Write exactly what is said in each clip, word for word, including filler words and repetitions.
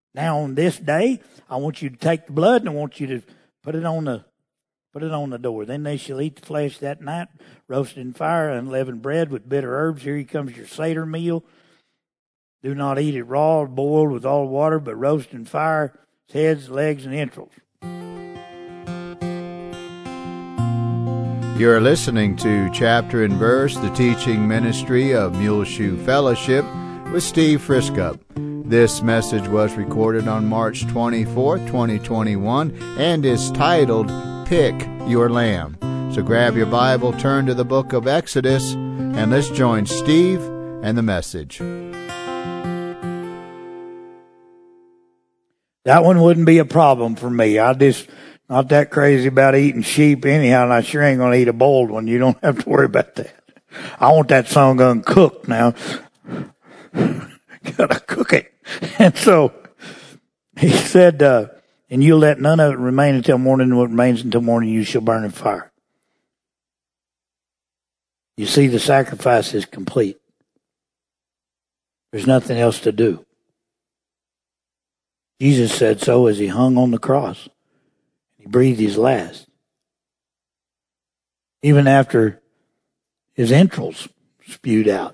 Now on this day, I want you to take the blood and I want you to put it on the put it on the door. Then they shall eat the flesh that night, roasted in fire, unleavened bread with bitter herbs. Here comes your Seder meal. Do not eat it raw or boiled with all water, but roast in fire, its heads, legs, and entrails. You're listening to Chapter and Verse, the teaching ministry of Muleshoe Fellowship with Steve Friskup. This message was recorded on March twenty-fourth, twenty twenty-one, and is titled, Pick Your Lamb. So grab your Bible, turn to the book of Exodus, and let's join Steve and the message. That one wouldn't be a problem for me. I just not that crazy about eating sheep anyhow, and I sure ain't going to eat a boiled one. You don't have to worry about that. I want that song uncooked now. Gotta cook it. And so he said, uh, and you'll let none of it remain until morning, and what remains until morning you shall burn in fire. You see, the sacrifice is complete. There's nothing else to do. Jesus said so as he hung on the cross. He breathed his last. Even after his entrails spewed out.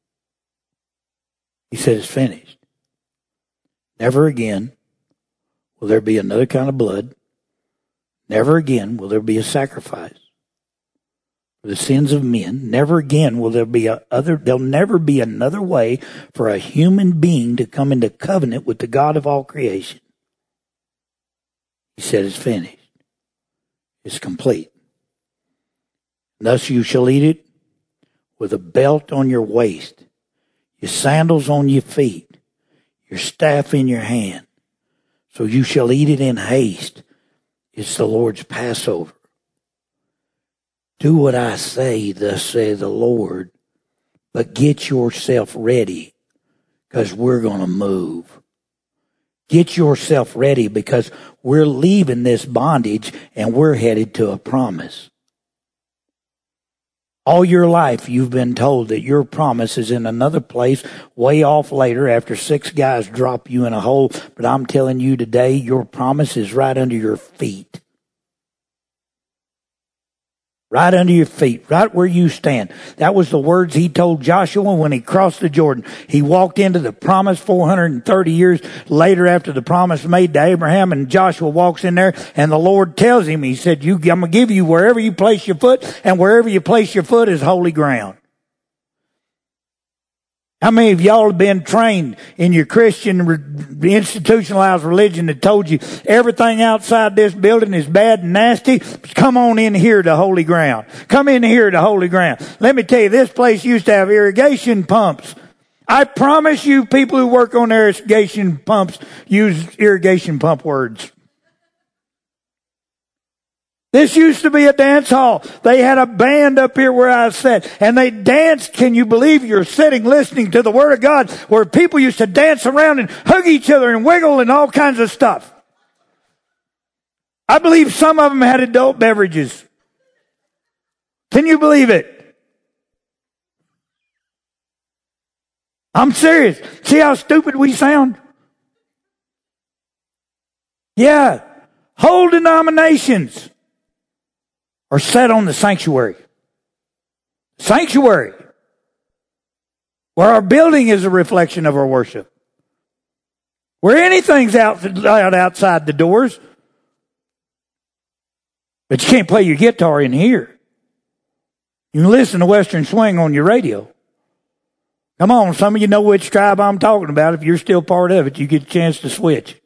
He said, it's finished. Never again will there be another kind of blood. Never again will there be a sacrifice for the sins of men. Never again will there be a other, there'll never be another way for a human being to come into covenant with the God of all creation. He said, it's finished. It's complete. Thus you shall eat it with a belt on your waist, your sandals on your feet, your staff in your hand. So you shall eat it in haste. It's the Lord's Passover. Do what I say, thus saith the Lord, but get yourself ready, because we're going to move. Get yourself ready, because we're leaving this bondage and we're headed to a promise. All your life you've been told that your promise is in another place way off later after six guys drop you in a hole. But I'm telling you today, your promise is right under your feet. Right under your feet, right where you stand. That was the words he told Joshua when he crossed the Jordan. He walked into the promise four hundred thirty years later after the promise made to Abraham, and Joshua walks in there and the Lord tells him, he said, you, I'm going to give you wherever you place your foot, and wherever you place your foot is holy ground. How many of y'all have been trained in your Christian re- institutionalized religion that told you everything outside this building is bad and nasty? Come on in here to holy ground. Come in here to holy ground. Let me tell you, this place used to have irrigation pumps. I promise you, people who work on irrigation pumps use irrigation pump words. This used to be a dance hall. They had a band up here where I sat, and they danced. Can you believe you're sitting listening to the Word of God, where people used to dance around and hug each other and wiggle and all kinds of stuff? I believe some of them had adult beverages. Can you believe it? I'm serious. See how stupid we sound? Yeah. Whole denominations are set on the sanctuary. Sanctuary. Where our building is a reflection of our worship. Where anything's out, out outside the doors. But you can't play your guitar in here. You can listen to Western Swing on your radio. Come on, some of you know which tribe I'm talking about. If you're still part of it, you get a chance to switch.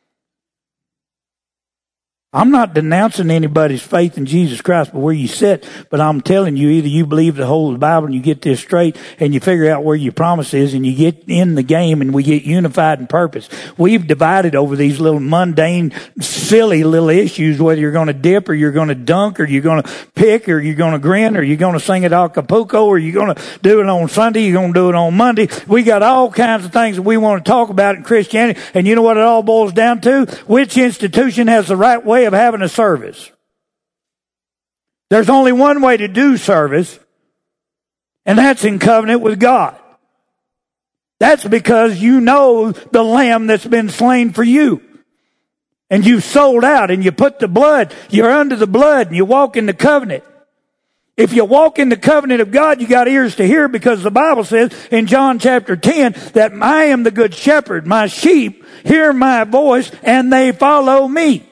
I'm not denouncing anybody's faith in Jesus Christ, but where you sit, but I'm telling you, either you believe the whole of the Bible and you get this straight and you figure out where your promise is and you get in the game and we get unified in purpose. We've divided over these little mundane, silly little issues, whether you're going to dip or you're going to dunk or you're going to pick or you're going to grin or you're going to sing at Acapulco or you're going to do it on Sunday, you're going to do it on Monday. We got all kinds of things that we want to talk about in Christianity, and you know what it all boils down to? Which institution has the right way of having a service? There's only one way to do service, and that's in covenant with God. That's because you know the lamb that's been slain for you. And you sold out and you put the blood, you're under the blood and you walk in the covenant. If you walk in the covenant of God, you got ears to hear, because the Bible says in John chapter ten that I am the good shepherd. My sheep hear my voice and they follow me.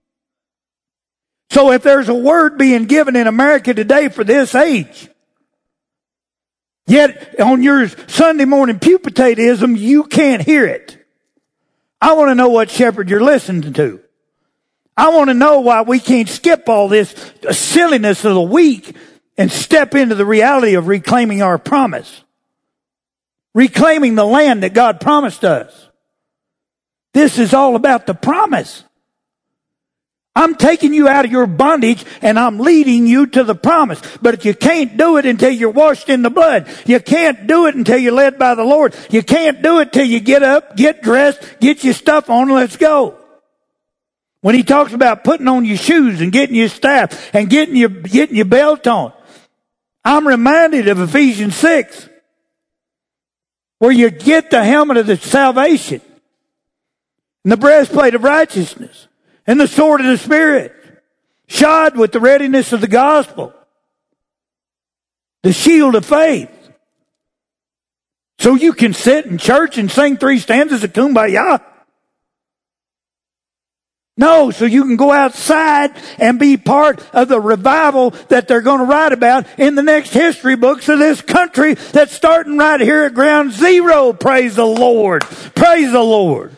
So if there's a word being given in America today for this age, yet on your Sunday morning pupitatism, you can't hear it. I want to know what shepherd you're listening to. I want to know why we can't skip all this silliness of the week and step into the reality of reclaiming our promise. Reclaiming the land that God promised us. This is all about the promise. I'm taking you out of your bondage and I'm leading you to the promise. But you can't do it until you're washed in the blood. You can't do it until you're led by the Lord. You can't do it till you get up, get dressed, get your stuff on, and let's go. When he talks about putting on your shoes and getting your staff and getting your, getting your belt on, I'm reminded of Ephesians six, where you get the helmet of the salvation and the breastplate of righteousness and the sword of the Spirit, shod with the readiness of the gospel, the shield of faith. So you can sit in church and sing three stanzas of Kumbaya. No, so you can go outside and be part of the revival that they're going to write about in the next history books of this country that's starting right here at ground zero. Praise the Lord. Praise the Lord.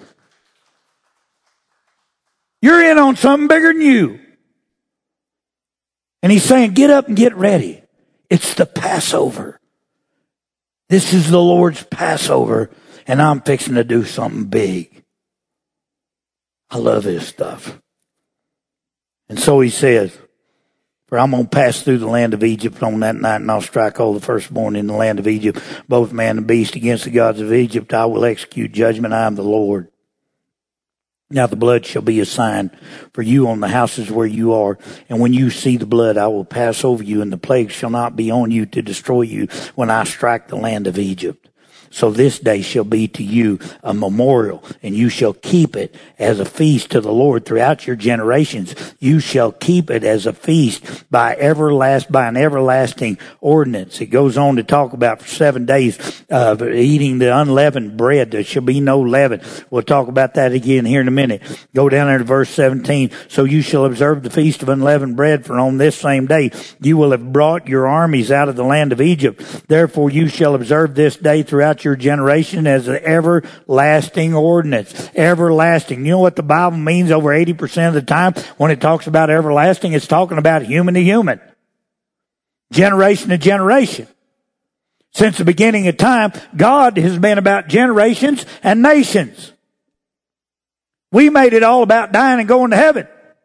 You're in on something bigger than you. And he's saying, get up and get ready. It's the Passover. This is the Lord's Passover, and I'm fixing to do something big. I love this stuff. And so he says, for I'm going to pass through the land of Egypt on that night, and I'll strike all the firstborn in the land of Egypt, both man and beast, against the gods of Egypt. I will execute judgment. I am the Lord. Now the blood shall be a sign for you on the houses where you are. And when you see the blood, I will pass over you, and the plague shall not be on you to destroy you when I strike the land of Egypt. So this day shall be to you a memorial, and you shall keep it as a feast to the Lord throughout your generations. You shall keep it as a feast by everlast, by an everlasting ordinance. It goes on to talk about for seven days of eating the unleavened bread. There shall be no leaven. We'll talk about that again here in a minute. Go down there to verse seventeen. So you shall observe the feast of unleavened bread, for on this same day you will have brought your armies out of the land of Egypt. Therefore you shall observe this day throughout your generation as an everlasting ordinance. Everlasting. You know what the Bible means over eighty percent of the time when it talks about everlasting? It's talking about human to human. Generation to generation. Since the beginning of time, God has been about generations and nations. We made it all about dying and going to heaven.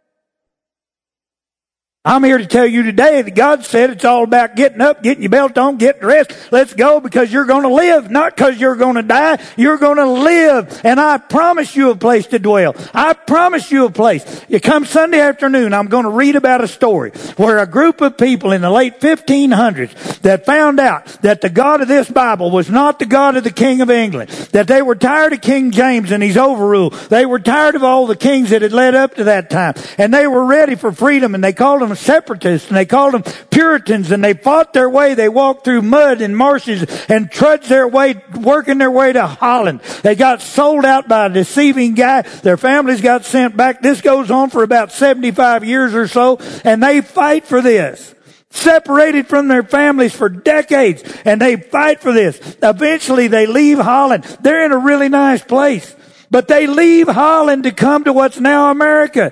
I'm here to tell you today that God said it's all about getting up, getting your belt on, getting dressed. Let's go, because you're going to live, not because you're going to die. You're going to live. And I promise you a place to dwell. I promise you a place. You come Sunday afternoon, I'm going to read about a story where a group of people in the late fifteen hundreds that found out that the God of this Bible was not the God of the King of England, that they were tired of King James and his overrule. They were tired of all the kings that had led up to that time. And they were ready for freedom, and they called them separatists, and they called them Puritans, and they fought their way. They walked through mud and marshes and trudged their way, working their way to Holland. They got sold out by a deceiving guy. Their families got sent back. This goes on for about seventy-five years or so, and they fight for this. Separated from their families for decades, and they fight for this. Eventually they leave Holland. They're in a really nice place, but they leave Holland to come to what's now America.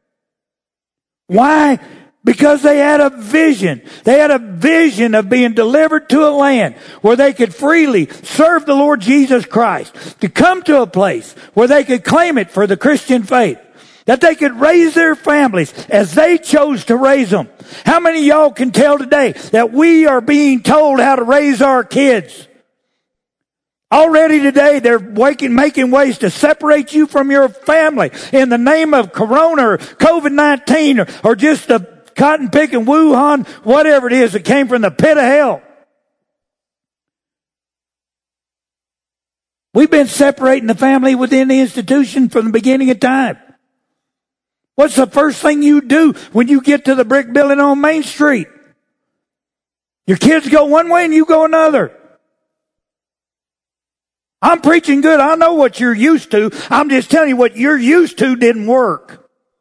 Why? Because they had a vision. They had a vision of being delivered to a land where they could freely serve the Lord Jesus Christ, to come to a place where they could claim it for the Christian faith, that they could raise their families as they chose to raise them. How many of y'all can tell today that we are being told how to raise our kids? Already today, they're waking, making ways to separate you from your family in the name of Corona or COVID nineteen or, or just the cotton picking Wuhan, whatever it is that came from the pit of hell. We've been separating the family within the institution from the beginning of time. What's the first thing you do when you get to the brick building on Main Street? Your kids go one way and you go another. I'm preaching good. I know what you're used to. I'm just telling you what you're used to didn't work.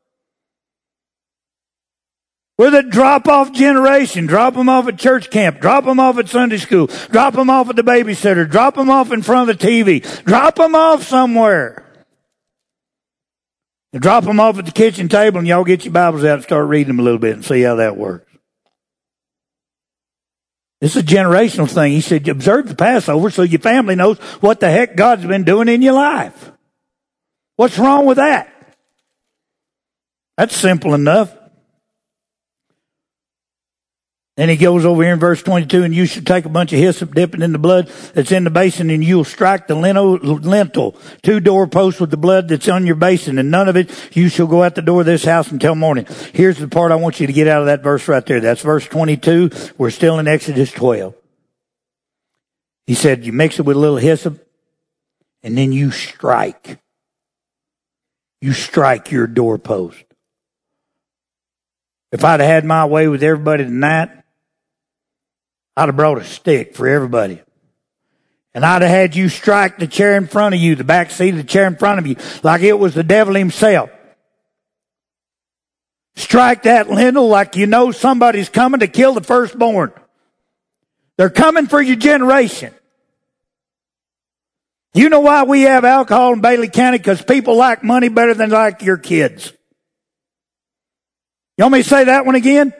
We're the drop-off generation. Drop them off at church camp. Drop them off at Sunday school. Drop them off at the babysitter. Drop them off in front of the T V. Drop them off somewhere. And drop them off at the kitchen table and y'all get your Bibles out and start reading them a little bit and see how that works. This is a generational thing. He said, observe the Passover so your family knows what the heck God's been doing in your life. What's wrong with that? That's simple enough. Then he goes over here in verse twenty-two, and you should take a bunch of hyssop, dip it in the blood that's in the basin, and you'll strike the lintel, two doorposts with the blood that's on your basin, and none of it you shall go out the door of this house until morning. Here's the part I want you to get out of that verse right there. That's verse twenty-two. We're still in Exodus twelve. He said, you mix it with a little hyssop, and then you strike. You strike your doorpost. If I'd have had my way with everybody tonight, I'd have brought a stick for everybody. And I'd have had you strike the chair in front of you, the back seat of the chair in front of you, like it was the devil himself. Strike that lintel like you know somebody's coming to kill the firstborn. They're coming for your generation. You know why we have alcohol in Bailey County? Because people like money better than like your kids. You want me to say that one again?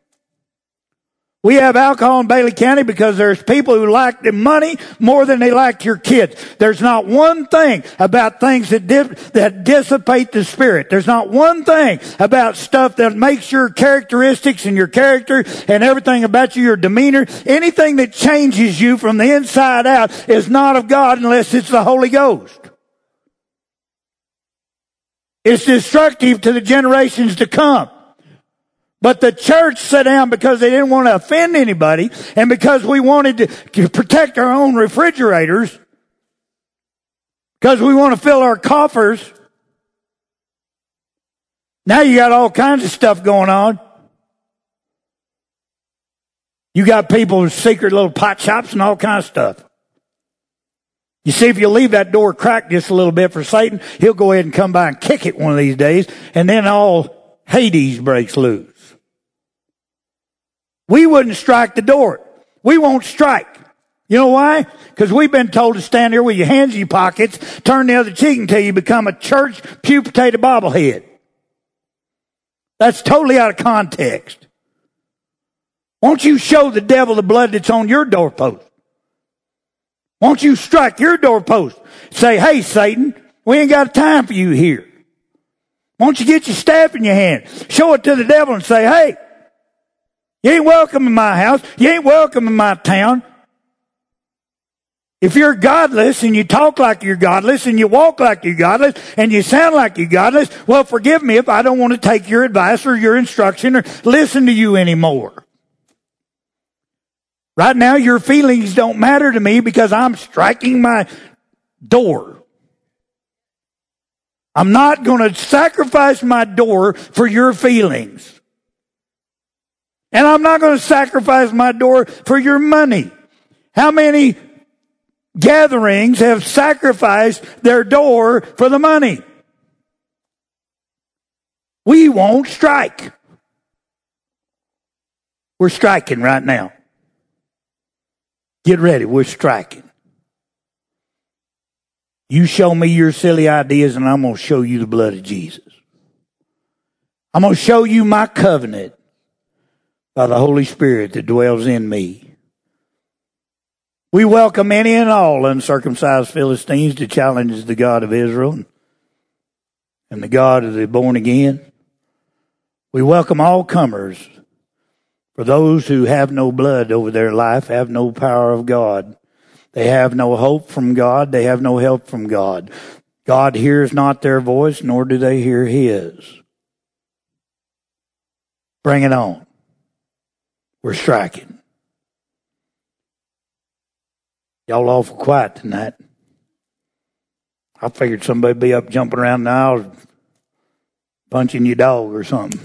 We have alcohol in Bailey County because there's people who like the money more than they like your kids. There's not one thing about things that dip, that dissipate the spirit. There's not one thing about stuff that makes your characteristics and your character and everything about you, your demeanor, anything that changes you from the inside out is not of God unless it's the Holy Ghost. It's destructive to the generations to come. But the church sat down because they didn't want to offend anybody and because we wanted to, to protect our own refrigerators, because we want to fill our coffers. Now you got all kinds of stuff going on. You got people with secret little pot shops and all kinds of stuff. You see, if you leave that door cracked just a little bit for Satan, he'll go ahead and come by and kick it one of these days, and then all Hades breaks loose. We wouldn't strike the door. We won't strike. You know why? Because we've been told to stand there with your hands in your pockets, turn the other cheek until you become a church pew potato bobblehead. That's totally out of context. Won't you show the devil the blood that's on your doorpost? Won't you strike your doorpost? Say, hey, Satan, we ain't got time for you here. Won't you get your staff in your hand? Show it to the devil and say, hey, you ain't welcome in my house. You ain't welcome in my town. If you're godless and you talk like you're godless and you walk like you're godless and you sound like you're godless, well, forgive me if I don't want to take your advice or your instruction or listen to you anymore. Right now, your feelings don't matter to me because I'm striking my door. I'm not going to sacrifice my door for your feelings. And I'm not going to sacrifice my door for your money. How many gatherings have sacrificed their door for the money? We won't strike. We're striking right now. Get ready, we're striking. You show me your silly ideas and I'm going to show you the blood of Jesus. I'm going to show you my covenant by the Holy Spirit that dwells in me. We welcome any and all uncircumcised Philistines to challenge the God of Israel and the God of the born again. We welcome all comers, for those who have no blood over their life have no power of God. They have no hope from God. They have no help from God. God hears not their voice, nor do they hear His. Bring it on. We're striking. Y'all awful quiet tonight. I figured somebody'd be up jumping around the aisle, punching your dog or something.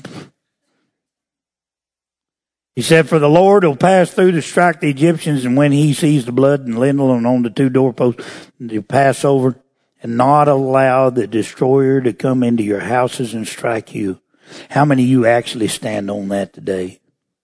He said, for the Lord will pass through to strike the Egyptians, and when he sees the blood and lintel and on the two doorposts, he'll pass over and not allow the destroyer to come into your houses and strike you. How many of you actually stand on that today?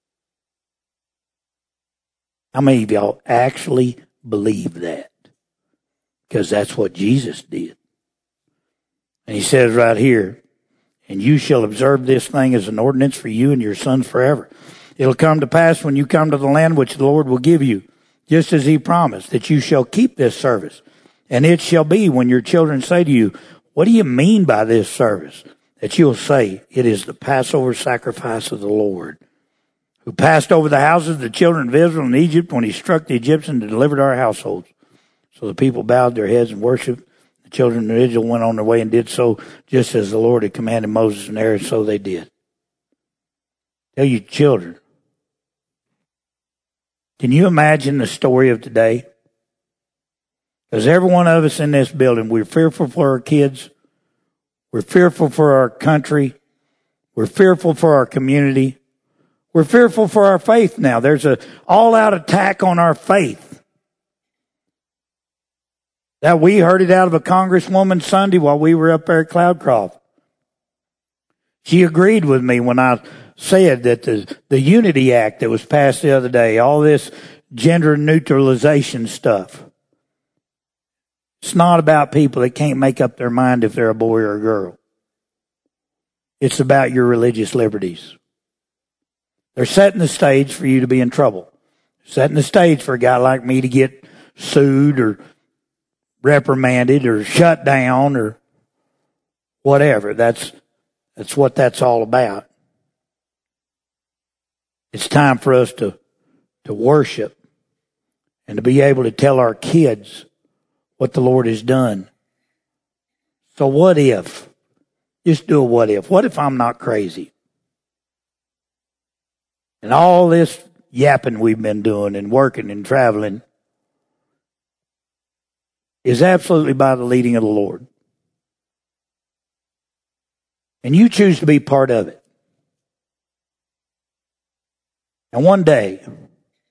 How many of y'all actually believe that? Because that's what Jesus did. And he says right here, and you shall observe this thing as an ordinance for you and your sons forever. It'll come to pass when you come to the land which the Lord will give you, just as he promised, that you shall keep this service. And it shall be when your children say to you, what do you mean by this service? That you'll say, it is the Passover sacrifice of the Lord, who passed over the houses of the children of Israel in Egypt when he struck the Egyptians and delivered our households. So the people bowed their heads and worshiped. The children of Israel went on their way and did so just as the Lord had commanded Moses and Aaron, so they did. Tell your children. Can you imagine the story of today? Because every one of us in this building, we're fearful for our kids. We're fearful for our country. We're fearful for our community. We're fearful for our faith now. There's an all-out attack on our faith. That we heard it out of a congresswoman Sunday while we were up there at Cloudcroft. She agreed with me when I said that the, the Unity Act that was passed the other day, all this gender neutralization stuff, it's not about people that can't make up their mind if they're a boy or a girl. It's about your religious liberties. They're setting the stage for you to be in trouble. Setting the stage for a guy like me to get sued or reprimanded or shut down or whatever. That's, that's what that's all about. It's time for us to, to worship and to be able to tell our kids what the Lord has done. So what if? Just do a what if. What if I'm not crazy? And all this yapping we've been doing and working and traveling is absolutely by the leading of the Lord. And you choose to be part of it. And one day, I'm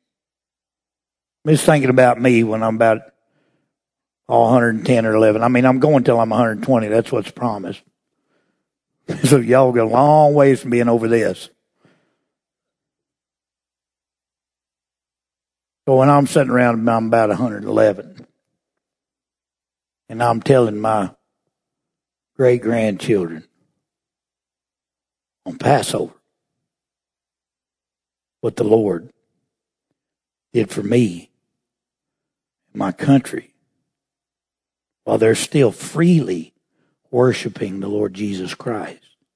just thinking about me when I'm about all one hundred ten or eleven. I mean, I'm going till I'm one hundred twenty. That's what's promised. So y'all got a long ways from being over this. So when I'm sitting around, I'm about one hundred eleven. And I'm telling my great-grandchildren on Passover what the Lord did for me, my country, while they're still freely worshiping the Lord Jesus Christ,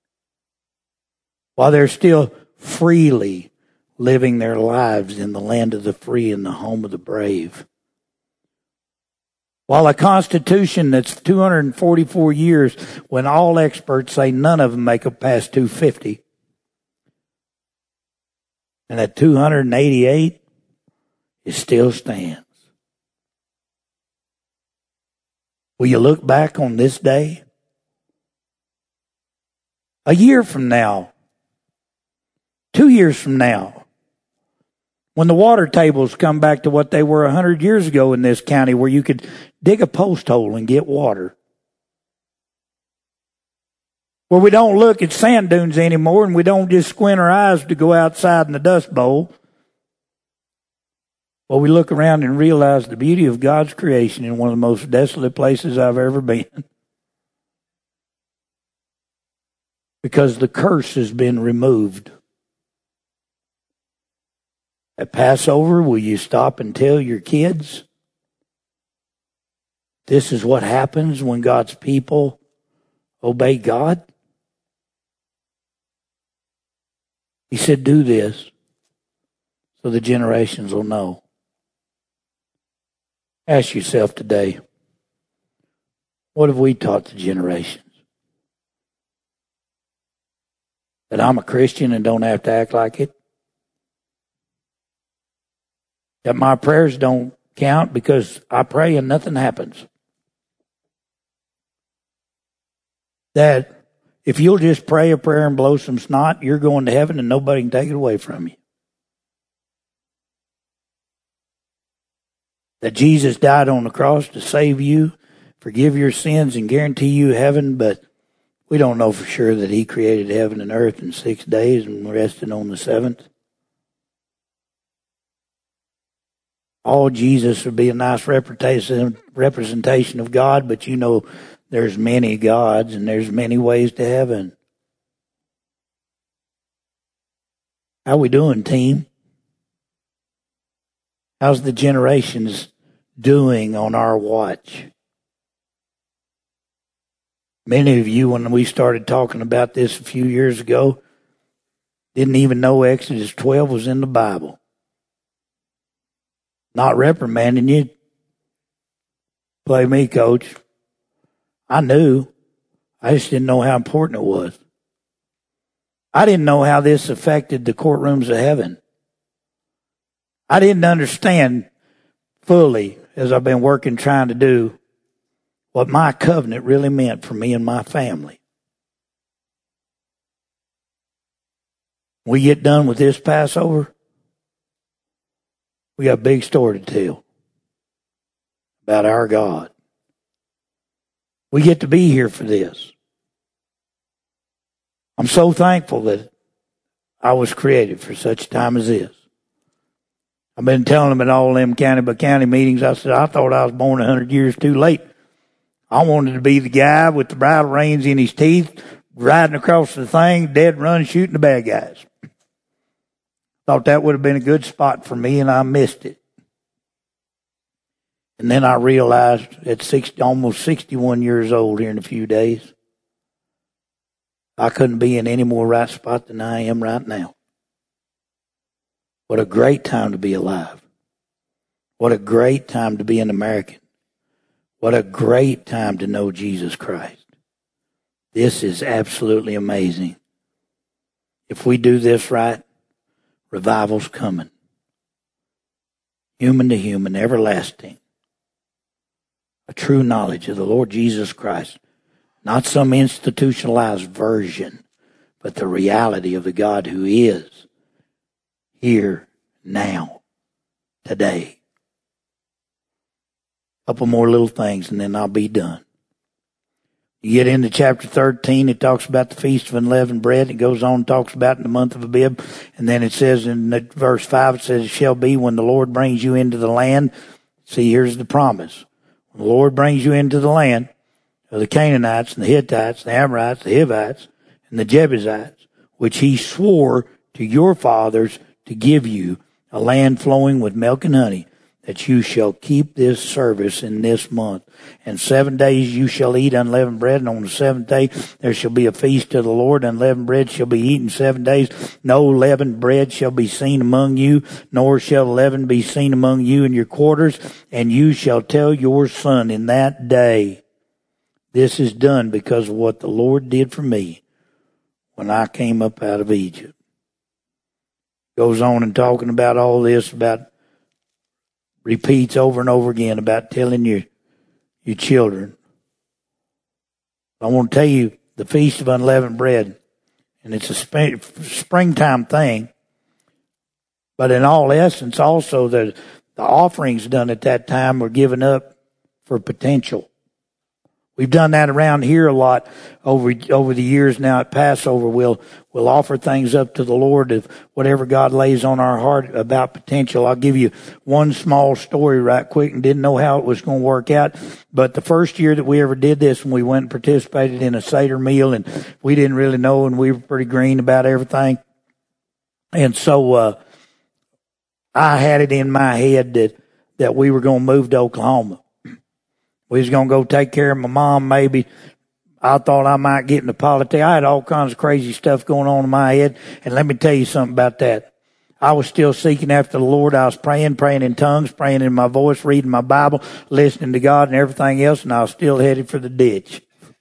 while they're still freely living their lives in the land of the free and the home of the brave, while a constitution that's two hundred forty-four years, when all experts say none of them make it past two hundred fifty, and at two hundred eighty-eight, it still stands. Will you look back on this day? A year from now, two years from now, when the water tables come back to what they were a hundred years ago in this county, where you could dig a post hole and get water. Where we don't look at sand dunes anymore and we don't just squint our eyes to go outside in the dust bowl. Well, we look around and realize the beauty of God's creation in one of the most desolate places I've ever been. Because the curse has been removed. At Passover, will you stop and tell your kids this is what happens when God's people obey God? He said, do this so the generations will know. Ask yourself today, what have we taught the generations? That I'm a Christian and don't have to act like it? That my prayers don't count because I pray and nothing happens? that if you'll just pray a prayer and blow some snot, you're going to heaven and nobody can take it away from you. That Jesus died on the cross to save you, forgive your sins, and guarantee you heaven, but we don't know for sure that he created heaven and earth in six days and rested on the seventh. All Jesus would be a nice representation representation of God, but you know there's many gods and there's many ways to heaven. How we doing, team? How's the generations doing on our watch? Many of you, when we started talking about this a few years ago, didn't even know Exodus twelve was in the Bible. Not reprimanding you. Play me, coach. I knew. I just didn't know how important it was. I didn't know how this affected the courtrooms of heaven. I didn't understand fully, as I've been working trying to do, what my covenant really meant for me and my family. We get done with this Passover, we got a big story to tell about our God. We get to be here for this. I'm so thankful that I was created for such a time as this. I've been telling them at all them county by county meetings, I said, I thought I was born a hundred years too late. I wanted to be the guy with the bridle reins in his teeth, riding across the thing, dead run, shooting the bad guys. Thought that would have been a good spot for me, and I missed it. And then I realized at sixty, almost sixty-one years old here in a few days, I couldn't be in any more right spot than I am right now. What a great time to be alive. What a great time to be an American. What a great time to know Jesus Christ. This is absolutely amazing. If we do this right, revival's coming. Human to human, everlasting. A true knowledge of the Lord Jesus Christ. Not some institutionalized version, but the reality of the God who is here, now, today. A couple more little things and then I'll be done. You get into chapter thirteen, it talks about the Feast of Unleavened Bread. It goes on and talks about in the month of Abib. And then it says in verse five, it says, it shall be when the Lord brings you into the land. See, here's the promise. When the Lord brings you into the land of the Canaanites and the Hittites, the Amorites, the Hivites, and the Jebusites, which he swore to your fathers to give you, a land flowing with milk and honey, that you shall keep this service in this month. And seven days you shall eat unleavened bread, and on the seventh day there shall be a feast to the Lord. Unleavened bread shall be eaten seven days. No leavened bread shall be seen among you, nor shall leaven be seen among you in your quarters. And you shall tell your son in that day, this is done because of what the Lord did for me when I came up out of Egypt. Goes on and talking about all this, about repeats over and over again about telling your, your children. I want to tell you the Feast of Unleavened Bread, and it's a sp- springtime thing, but in all essence also the, the offerings done at that time were given up for potential. We've done that around here a lot over over the years now at Passover. We'll we'll offer things up to the Lord of whatever God lays on our heart about potential. I'll give you one small story right quick, and didn't know how it was going to work out. But the first year that we ever did this, when we went and participated in a Seder meal, and we didn't really know, and we were pretty green about everything. And so uh I had it in my head that that we were going to move to Oklahoma. We was going to go take care of my mom, maybe. I thought I might get into politics. I had all kinds of crazy stuff going on in my head. And let me tell you something about that. I was still seeking after the Lord. I was praying, praying in tongues, praying in my voice, reading my Bible, listening to God and everything else, and I was still headed for the ditch.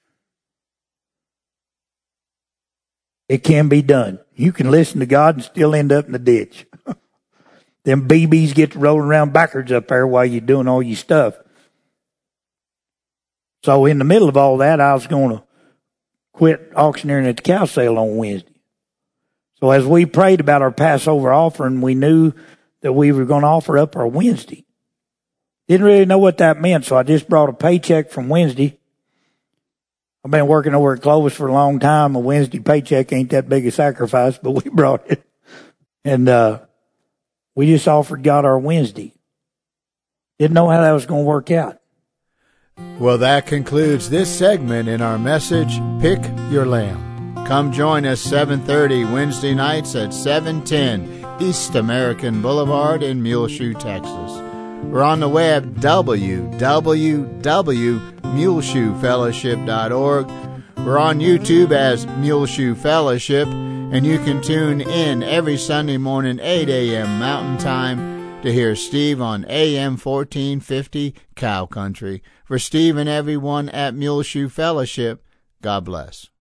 It can be done. You can listen to God and still end up in the ditch. Them B Bs get to rolling around backwards up there while you're doing all your stuff. So in the middle of all that, I was going to quit auctioneering at the cow sale on Wednesday. So as we prayed about our Passover offering, we knew that we were going to offer up our Wednesday. Didn't really know what that meant, so I just brought a paycheck from Wednesday. I've been working over at Clovis for a long time. A Wednesday paycheck ain't that big a sacrifice, but we brought it. And uh we just offered God our Wednesday. Didn't know how that was going to work out. Well, that concludes this segment in our message, Pick Your Lamb. Come join us seven thirty Wednesday nights at seven ten East American Boulevard in Muleshoe, Texas. We're on the web, w w w dot muleshoe fellowship dot org. We're on YouTube as Muleshoe Fellowship, and you can tune in every Sunday morning, eight a.m. Mountain Time, to hear Steve on A M fourteen fifty Cow Country. For Steve and everyone at Muleshoe Fellowship, God bless.